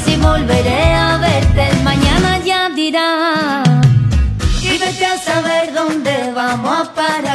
si volveré a verte, el mañana ya dirá. Y vete a saber dónde vamos a parar.